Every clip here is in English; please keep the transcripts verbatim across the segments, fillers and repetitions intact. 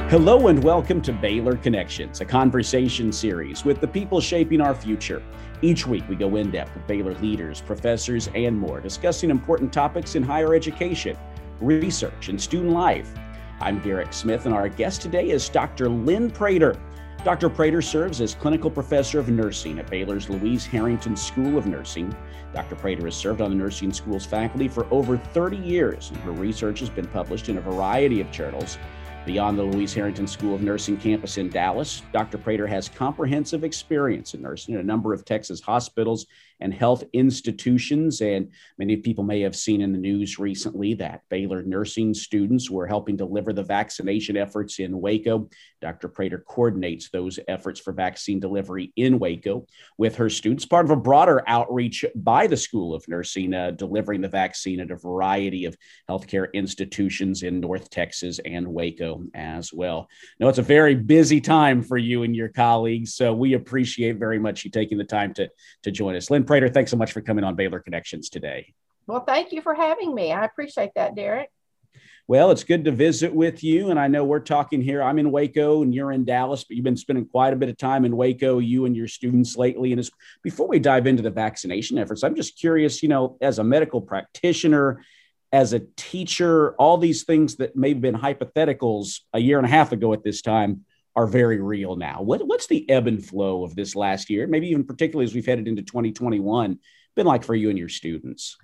Hello and welcome to Baylor Connections, a conversation series with the people shaping our future. Each week we go in depth with Baylor leaders, professors, and more, discussing important topics in higher education, research, and student life. I'm Derek Smith, and our guest today is Doctor Lynn Prater. Doctor Prater serves as clinical professor of nursing at Baylor's Louise Harrington School of Nursing. Doctor Prater has served on the nursing school's faculty for over thirty years, and her research has been published in a variety of journals. Beyond the Louise Harrington School of Nursing campus in Dallas, Doctor Prater has comprehensive experience in nursing in a number of Texas hospitals and health institutions. And many people may have seen in the news recently that Baylor nursing students were helping deliver the vaccination efforts in Waco. Doctor Prater coordinates those efforts for vaccine delivery in Waco with her students, part of a broader outreach by the School of Nursing, uh, delivering the vaccine at a variety of healthcare institutions in North Texas and Waco as well. Now, it's a very busy time for you and your colleagues, so we appreciate very much you taking the time to, to join us. Lynn Prater, thanks so much for coming on Baylor Connections today. Well, thank you for having me. I appreciate that, Derek. Well, it's good to visit with you. And I know we're talking here. I'm in Waco and you're in Dallas, but you've been spending quite a bit of time in Waco, you and your students lately. And as, before we dive into the vaccination efforts, I'm just curious, you know, as a medical practitioner, as a teacher, all these things that may have been hypotheticals a year and a half ago at this time are very real now. What, what's the ebb and flow of this last year, maybe even particularly as we've headed into twenty twenty-one, been like for you and your students?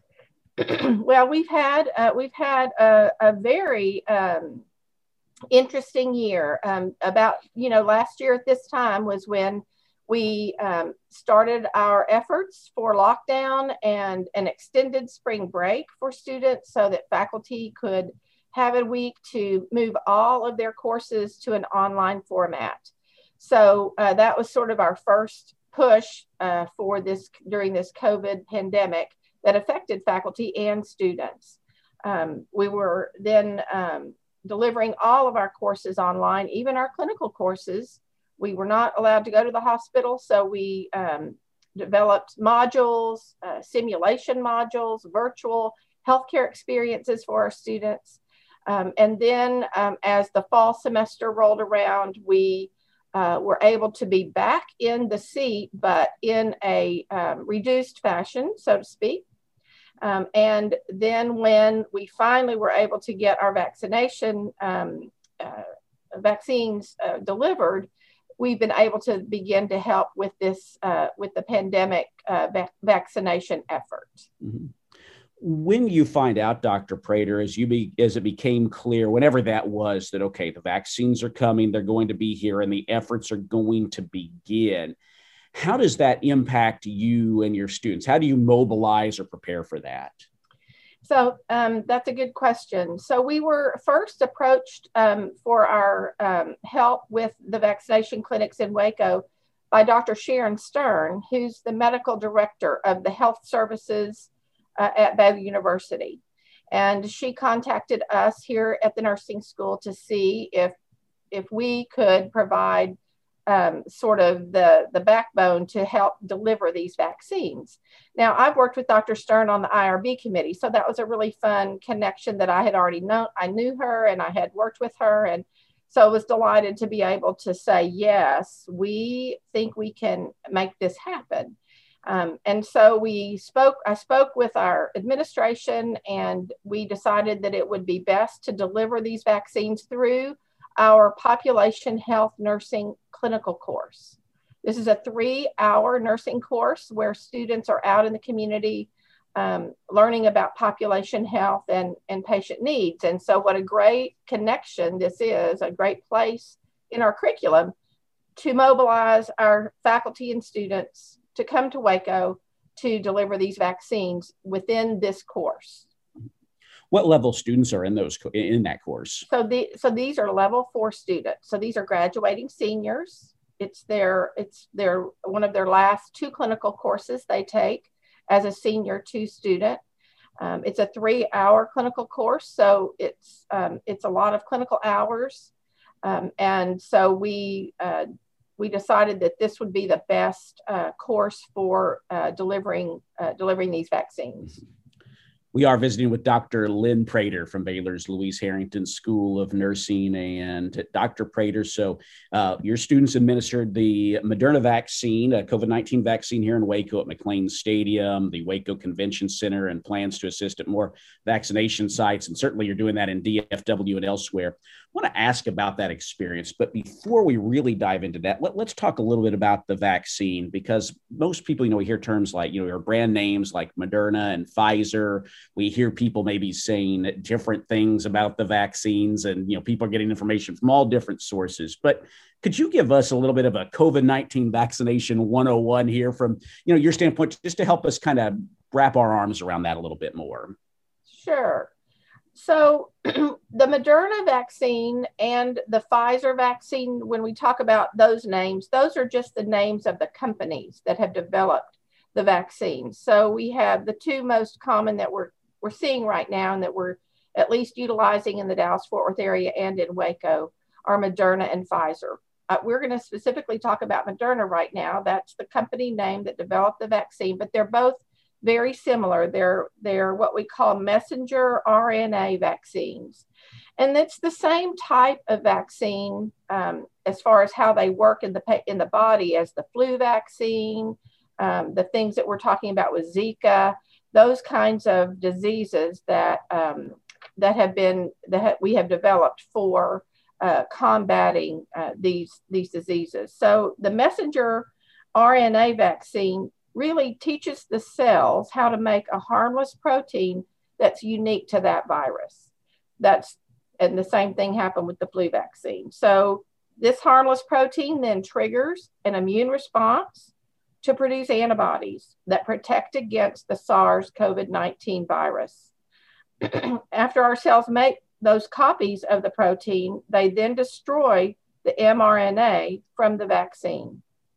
Well, we've had uh, we've had a, a very um, interesting year. Um, about, you know, last year at this time was when we um, started our efforts for lockdown and an extended spring break for students so that faculty could have a week to move all of their courses to an online format. So uh, that was sort of our first push uh, for this during this COVID pandemic that affected faculty and students. Um, we were then um, delivering all of our courses online, even our clinical courses. We were not allowed to go to the hospital, so we um, developed modules, uh, simulation modules, virtual healthcare experiences for our students. Um, and then um, as the fall semester rolled around, we uh, were able to be back in the seat, but in a um, reduced fashion, so to speak. Um, and then when we finally were able to get our vaccination um, uh, vaccines uh, delivered, we've been able to begin to help with this, uh, with the pandemic uh, va- vaccination effort. Mm-hmm. When you find out, Doctor Prater, as you be, as it became clear, whenever that was, that, okay, the vaccines are coming, they're going to be here, and the efforts are going to begin, how does that impact you and your students? How do you mobilize or prepare for that? So um, that's a good question. So we were first approached um, for our um, help with the vaccination clinics in Waco by Doctor Sharon Stern, who's the medical director of the health services uh, at Baylor University. And she contacted us here at the nursing school to see if, if we could provide Um, sort of the, the backbone to help deliver these vaccines. Now, I've worked with Doctor Stern on the I R B committee, so that was a really fun connection that I had already known. I knew her and I had worked with her, and so I was delighted to be able to say, yes, we think we can make this happen. Um, and so we spoke, I spoke with our administration, and we decided that it would be best to deliver these vaccines through our population health nursing clinical course. This is a three-hour nursing course where students are out in the community um, learning about population health and, and patient needs. And so what a great connection this is, a great place in our curriculum to mobilize our faculty and students to come to Waco to deliver these vaccines within this course. What level students are in those in that course? So the so these are level four students. So these are graduating seniors. It's their it's their one of their last two clinical courses they take as a senior two student. Um, it's a three-hour clinical course, so it's um, it's a lot of clinical hours, um, and so we uh, we decided that this would be the best uh, course for uh, delivering uh, delivering these vaccines. We are visiting with Doctor Lynn Prater from Baylor's Louise Harrington School of Nursing. And Doctor Prater, so uh, your students administered the Moderna vaccine, a COVID nineteen vaccine here in Waco at McLean Stadium, the Waco Convention Center, and plans to assist at more vaccination sites. And certainly you're doing that in D F W and elsewhere. I want to ask about that experience, but before we really dive into that, let, let's talk a little bit about the vaccine, because most people, you know, we hear terms like, you know, your brand names like Moderna and Pfizer. We hear people maybe saying different things about the vaccines, and, you know, people are getting information from all different sources. But could you give us a little bit of a COVID nineteen vaccination one oh one here from, you know, your standpoint, just to help us kind of wrap our arms around that a little bit more? Sure. So the Moderna vaccine and the Pfizer vaccine, when we talk about those names, those are just the names of the companies that have developed the vaccine. So we have the two most common that we're, we're seeing right now and that we're at least utilizing in the Dallas-Fort Worth area and in Waco are Moderna and Pfizer. Uh, we're going to specifically talk about Moderna right now. That's the company name that developed the vaccine, but they're both very similar. They're, they're what we call messenger R N A vaccines. And it's the same type of vaccine um, as far as how they work in the, in the body as the flu vaccine, um, the things that we're talking about with Zika, those kinds of diseases that, um, that have been, that we have developed for uh, combating uh, these, these diseases. So the messenger R N A vaccine really teaches the cells how to make a harmless protein that's unique to that virus. That's, and the same thing happened with the flu vaccine. So this harmless protein then triggers an immune response to produce antibodies that protect against the SARS-CoV nineteen virus. After our cells make those copies of the protein, they then destroy the mRNA from the vaccine.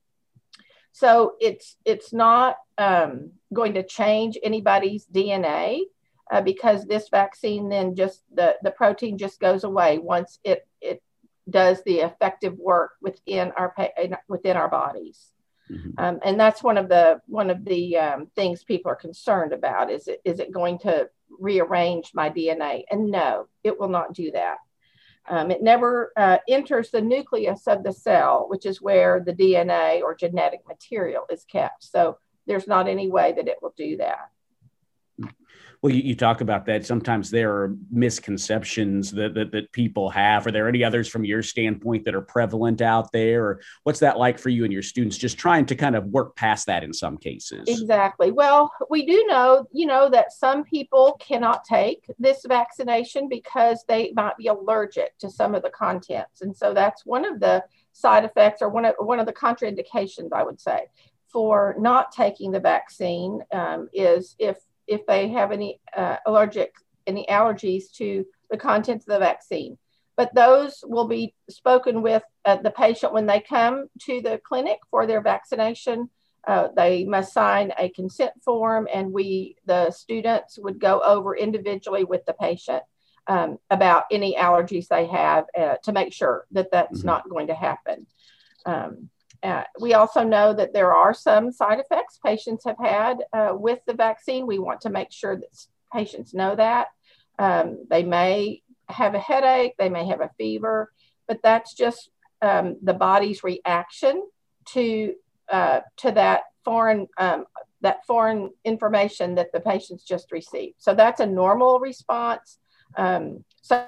So it's, it's not um, going to change anybody's D N A uh, because this vaccine then just, the, the protein just goes away once it, it does the effective work within our, within our bodies. Mm-hmm. Um, and that's one of the, one of the um, things people are concerned about. Is it, is it going to rearrange my D N A? And no, it will not do that. Um, it never uh, enters the nucleus of the cell, which is where the D N A or genetic material is kept. So there's not any way that it will do that. Well, you, you talk about that. Sometimes there are misconceptions that, that that people have. Are there any others from your standpoint that are prevalent out there? Or what's that like for you and your students, just trying to kind of work past that in some cases? Exactly. Well, we do know, you know, that some people cannot take this vaccination because they might be allergic to some of the contents. And so that's one of the side effects, or one of, one of the contraindications, I would say, for not taking the vaccine um, is if if they have any uh, allergic, any allergies to the contents of the vaccine. But those will be spoken with uh, the patient when they come to the clinic for their vaccination. Uh, they must sign a consent form, and we, the students, would go over individually with the patient um, about any allergies they have uh, to make sure that that's mm-hmm. not going to happen. Um, Uh, we also know that there are some side effects patients have had uh, with the vaccine. We want to make sure that patients know that. Um, they may have a headache, they may have a fever, but that's just um, the body's reaction to uh, to that foreign um, that foreign information that the patients just received. So that's a normal response. Um, so.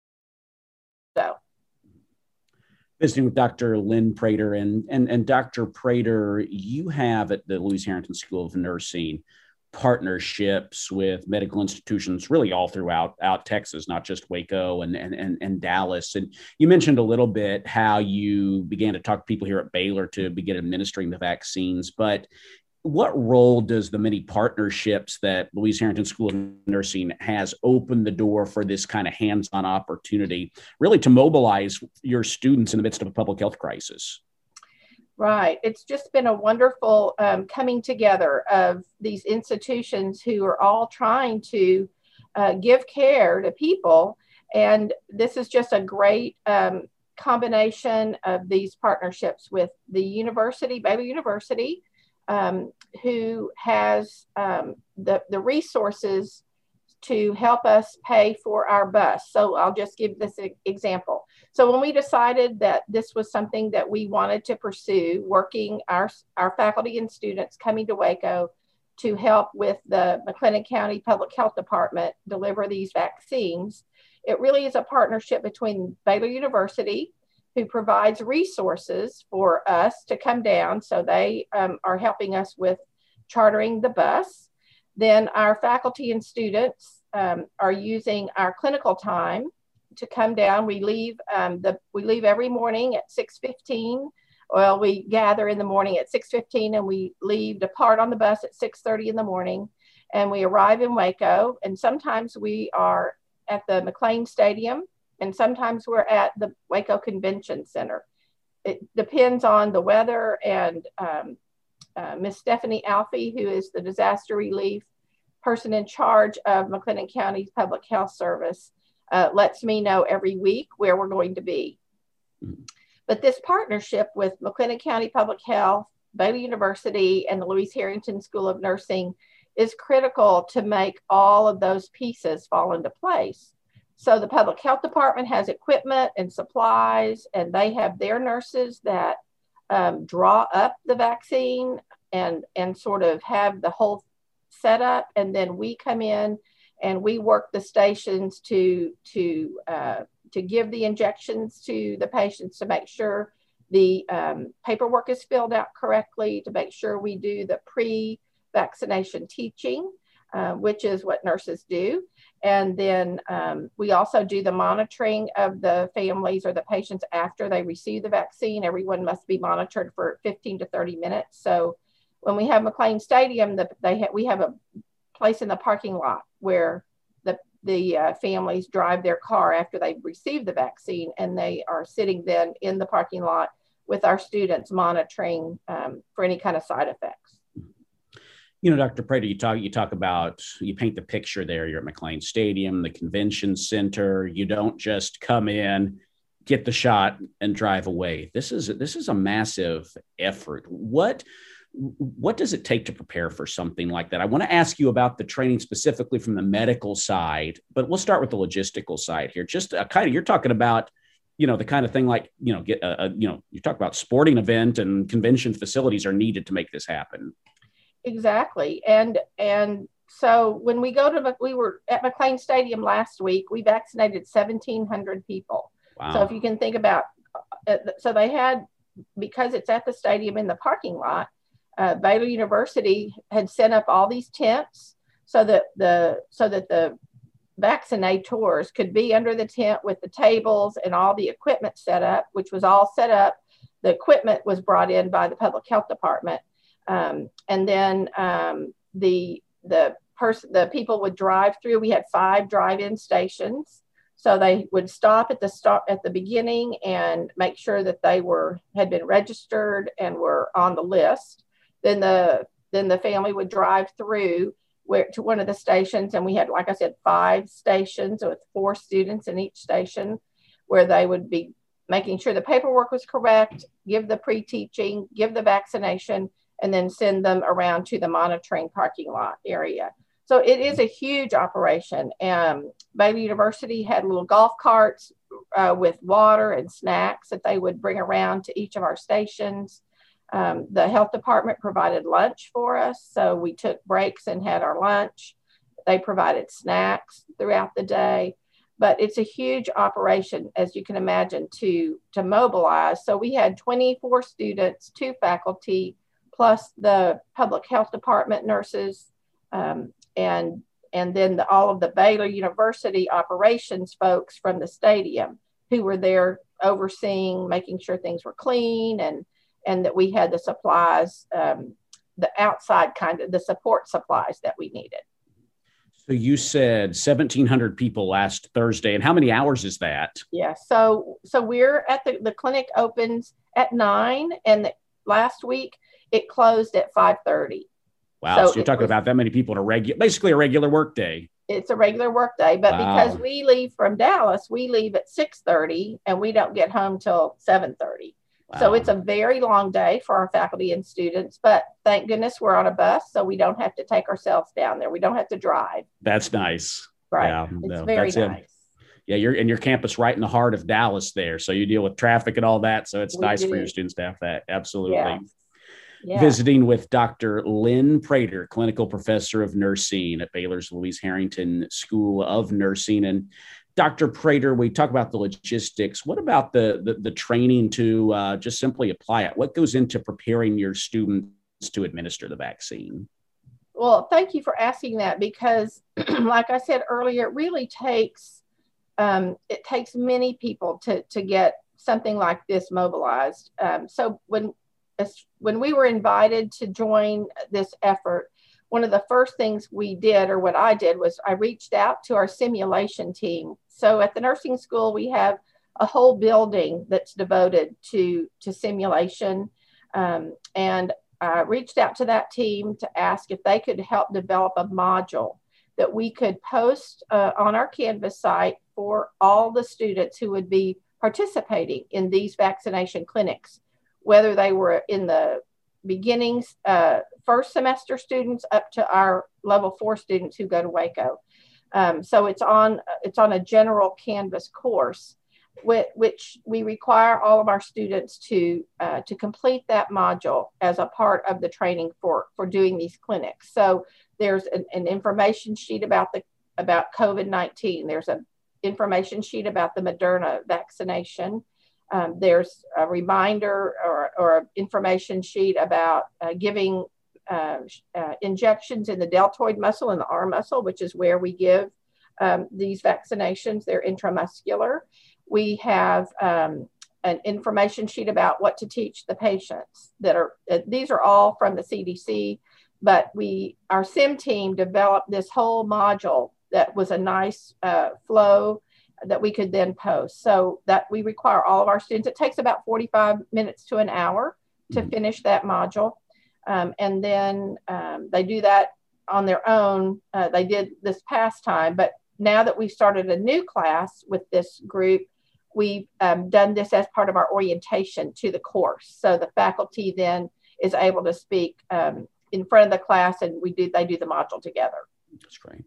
so Visiting with Doctor Lynn Prater, and, and, and Doctor Prater, you have at the Louise Harrington School of Nursing partnerships with medical institutions really all throughout out Texas, not just Waco and, and, and, and Dallas. And you mentioned a little bit how you began to talk to people here at Baylor to begin administering the vaccines, but what role does the many partnerships that Louise Harrington School of Nursing has opened the door for this kind of hands-on opportunity, really to mobilize your students in the midst of a public health crisis? Right. It's just been a wonderful um, coming together of these institutions who are all trying to uh, give care to people. And this is just a great um, combination of these partnerships with the university, Baylor University, Um, who has um, the, the resources to help us pay for our bus. So I'll just give this example. So when we decided that this was something that we wanted to pursue, working our, our faculty and students coming to Waco to help with the McLennan County Public Health Department deliver these vaccines, it really is a partnership between Baylor University, who provides resources for us to come down. So they um, are helping us with chartering the bus. Then our faculty and students um, are using our clinical time to come down. We leave um, the we leave every morning at six fifteen. Well, we gather in the morning at six fifteen and we leave, depart on the bus at six thirty in the morning, and we arrive in Waco. And sometimes we are at the McLean Stadium, and sometimes we're at the Waco Convention Center. It depends on the weather, and um, uh, Miss Stephanie Alfie, who is the disaster relief person in charge of McLennan County's Public Health Service, uh, lets me know every week where we're going to be. Mm-hmm. But this partnership with McLennan County Public Health, Baylor University, and the Louise Harrington School of Nursing is critical to make all of those pieces fall into place. So the Public Health Department has equipment and supplies, and they have their nurses that um, draw up the vaccine and, and sort of have the whole setup. And then we come in and we work the stations to, to, uh, to give the injections to the patients, to make sure the um, paperwork is filled out correctly, to make sure we do the pre-vaccination teaching, uh, which is what nurses do. And then um, we also do the monitoring of the families or the patients after they receive the vaccine. Everyone must be monitored for fifteen to thirty minutes. So when we have McLean Stadium, the, they ha we have a place in the parking lot where the, the uh, families drive their car after they've received the vaccine, and they are sitting then in the parking lot with our students monitoring um, for any kind of side effects. You know, Doctor Prater, you talk, you talk about, you paint the picture there. You're at McLean Stadium, the convention center. You don't just come in, get the shot, and drive away. This is, this is a massive effort. What, what does it take to prepare for something like that? I want to ask you about the training specifically from the medical side, but we'll start with the logistical side here. Just a kind of, you're talking about, you know, the kind of thing like, you know, get a, a you know, you talk about sporting event and convention facilities are needed to make this happen. Exactly. And, and so when we go to, we were at McLean Stadium last week, we vaccinated seventeen hundred people. Wow. So if you can think about, uh, so they had, because it's at the stadium in the parking lot, uh, Baylor University had set up all these tents so that the, so that the vaccinators could be under the tent with the tables and all the equipment set up, which was all set up. The equipment was brought in by the Public Health Department. Um, and then um, the the person, the people would drive through. We had five drive-in stations, so they would stop at the start at the beginning and make sure that they were had been registered and were on the list. Then the then the family would drive through where to one of the stations, and we had, like I said, five stations with four students in each station, where they would be making sure the paperwork was correct, give the pre-teaching, give the vaccination, and then send them around to the monitoring parking lot area. So it is a huge operation. Um, Baylor University had little golf carts uh, with water and snacks that they would bring around to each of our stations. Um, the health department provided lunch for us, so we took breaks and had our lunch. They provided snacks throughout the day. But it's a huge operation, as you can imagine, to, to mobilize. So we had twenty-four students, two faculty, plus the public health department nurses, um, and, and then the, all of the Baylor University operations folks from the stadium who were there overseeing, making sure things were clean, and, and that we had the supplies, um, the outside kind of the support supplies that we needed. So you said seventeen hundred people last Thursday, and how many hours is that? Yeah, so, so we're at the, the clinic opens at nine, and the, last week, it closed at five thirty. Wow. So, so you're talking was, about that many people in a regular, basically a regular work day. It's a regular work day, but wow. because we leave from Dallas, we leave at six thirty and we don't get home till seven thirty. Wow. So it's a very long day for our faculty and students, but thank goodness we're on a bus, so we don't have to take ourselves down there. We don't have to drive. That's nice. Right. Yeah, It's no, very that's it. nice. Yeah, you're and your campus right in the heart of Dallas there. So you deal with traffic and all that. So it's We nice do. for your students to have that. Absolutely. Yes. Yeah. Visiting with Doctor Lynn Prater, clinical professor of nursing at Baylor's Louise Harrington School of Nursing. And Doctor Prater, we talk about the logistics. What about the, the, the training to uh, just simply apply it? What goes into preparing your students to administer the vaccine? Well, thank you for asking that, because like I said earlier, it really takes um, it takes many people to, to get something like this mobilized. Um, so when, when we were invited to join this effort, one of the first things we did, or what I did, was I reached out to our simulation team. So at the nursing school, we have a whole building that's devoted to, to simulation. Um, and I reached out to that team to ask if they could help develop a module that we could post uh, on our Canvas site for all the students who would be participating in these vaccination clinics, whether they were in the beginnings, uh, first semester students up to our level four students who go to Waco. Um, so it's on, it's on a general Canvas course, which, which we require all of our students to, uh, to complete that module as a part of the training for, for doing these clinics. So there's an, an information sheet about the, about COVID nineteen. There's an information sheet about the Moderna vaccination. Um, there's a reminder or, or information sheet about uh, giving uh, uh, injections in the deltoid muscle and the arm muscle, which is where we give um, these vaccinations. They're intramuscular. We have um, an information sheet about what to teach the patients that are, uh, these are all from the C D C, but we, our sim team developed this whole module that was a nice uh, flow that we could then post. So that we require all of our students, it takes about forty-five minutes to an hour to mm-hmm. finish that module. Um, and then um, they do that on their own. Uh, they did this past time, but now that we've started a new class with this group, we've um, done this as part of our orientation to the course. So the faculty then is able to speak um, in front of the class, and we do, they do the module together. That's great.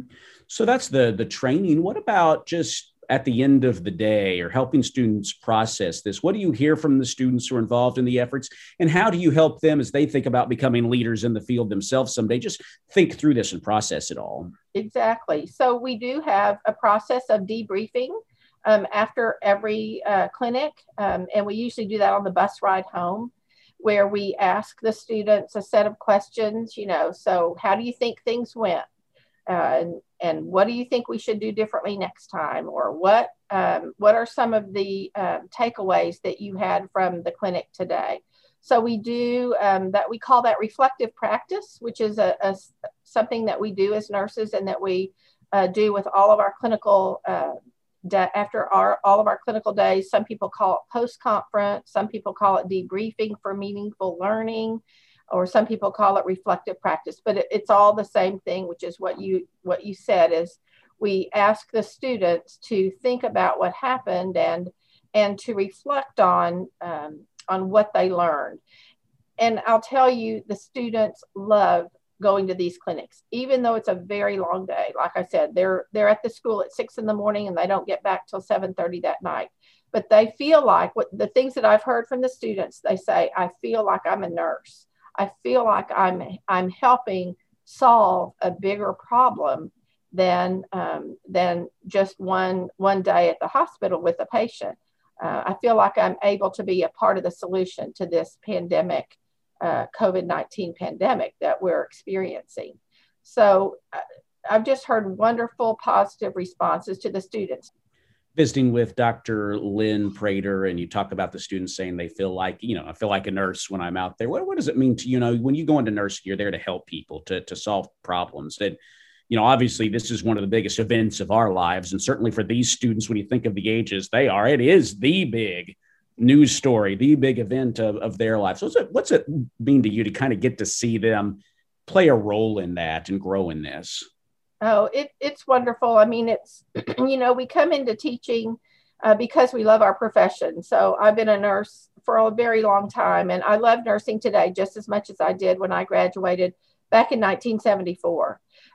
So that's the, the training. What about just at the end of the day, or helping students process this? What do you hear from the students who are involved in the efforts, and how do you help them as they think about becoming leaders in the field themselves someday? Just think through this and process it all. Exactly. So we do have a process of debriefing um, after every uh, clinic, um, and we usually do that on the bus ride home, where we ask the students a set of questions, you know, so how do you think things went? Uh, and, and what do you think we should do differently next time? Or what, um, what are some of the um, takeaways that you had from the clinic today? So we do um, that, we call that reflective practice, which is a, a something that we do as nurses, and that we uh, do with all of our clinical, uh, after our, all of our clinical days. Some people call it post-conference, some people call it debriefing for meaningful learning, or some people call it reflective practice, but it, it's all the same thing, which is what you, what you said, is we ask the students to think about what happened and, and to reflect on, um, on what they learned. And I'll tell you, the students love going to these clinics, even though it's a very long day. Like I said, they're, they're at the school at six in the morning and they don't get back till seven thirty that night. But they feel like, what the things that I've heard from the students, they say, I feel like I'm a nurse. I feel like I'm, I'm helping solve a bigger problem than, um, than just one, one day at the hospital with a patient. Uh, I feel like I'm able to be a part of the solution to this pandemic, uh, COVID nineteen pandemic that we're experiencing. So uh, I've just heard wonderful, positive responses to the students. Visiting with Doctor Lynn Prater, and you talk about the students saying they feel like, you know, I feel like a nurse when I'm out there. What, what does it mean to, you know, when you go into nursing, you're there to help people, to, to solve problems that, you know, obviously this is one of the biggest events of our lives. And certainly for these students, when you think of the ages they are, it is the big news story, the big event of, of their life. So what's it, what's it mean to you to kind of get to see them play a role in that and grow in this? Oh, it, it's wonderful. I mean, it's, you know, we come into teaching uh, because we love our profession. So I've been a nurse for a very long time, and I love nursing today just as much as I did when I graduated back in nineteen seventy-four.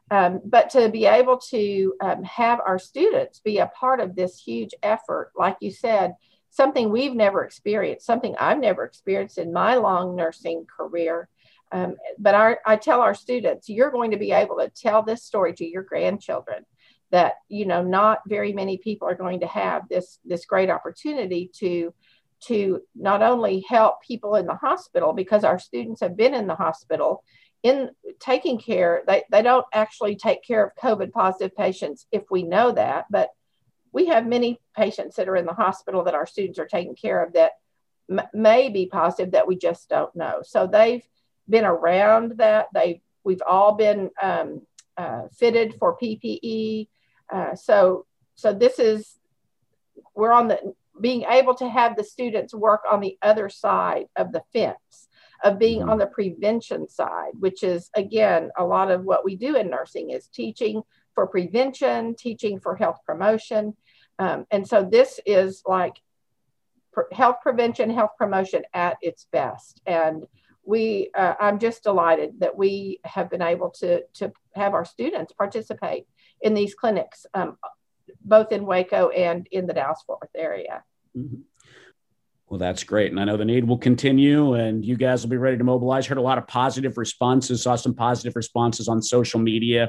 Um, but to be able to um, have our students be a part of this huge effort, like you said, something we've never experienced, something I've never experienced in my long nursing career. Um, but our, I tell our students, you're going to be able to tell this story to your grandchildren, that, you know, not very many people are going to have this, this great opportunity to, to not only help people in the hospital, because our students have been in the hospital in taking care. They, they don't actually take care of COVID positive patients if we know that, but we have many patients that are in the hospital that our students are taking care of that m- may be positive that we just don't know. So they've been around that. They, we've all been um, uh, fitted for P P E. Uh, so, so this is, we're on the, being able to have the students work on the other side of the fence, of being mm-hmm. on the prevention side, which is, again, a lot of what we do in nursing is teaching for prevention, teaching for health promotion. Um, and so this is like pr- health prevention, health promotion at its best. And we, uh, I'm just delighted that we have been able to, to have our students participate in these clinics, um, both in Waco and in the Dallas-Fort Worth area. Mm-hmm. Well, that's great. And I know the need will continue and you guys will be ready to mobilize. Heard a lot of positive responses, saw some positive responses on social media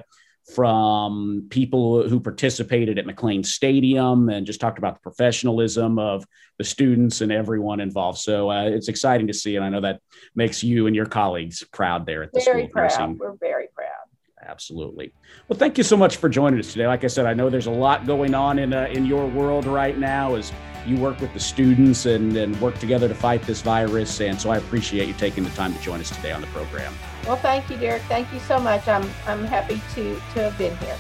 from people who participated at McLean Stadium and just talked about the professionalism of the students and everyone involved. So uh, it's exciting to see. And I know that makes you and your colleagues proud there at the very School of proud. Nursing. We're very proud. Absolutely. Well, thank you so much for joining us today. Like I said, I know there's a lot going on in uh, in your world right now as you work with the students and, and work together to fight this virus. And so I appreciate you taking the time to join us today on the program. Well, thank you, Derek. Thank you so much. I'm I'm happy to, to have been here.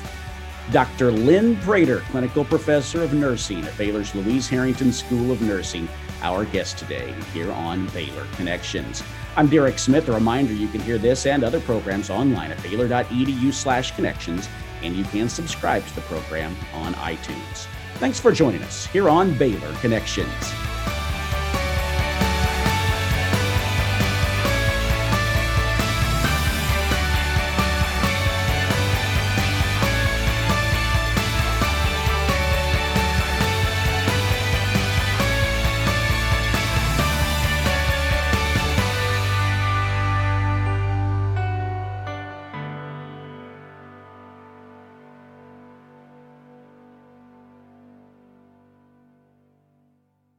Doctor Lynn Prater, Clinical Professor of Nursing at Baylor's Louise Harrington School of Nursing, our guest today here on Baylor Connections. I'm Derek Smith. A reminder, you can hear this and other programs online at baylor.edu slash connections, and you can subscribe to the program on iTunes. Thanks for joining us here on Baylor Connections.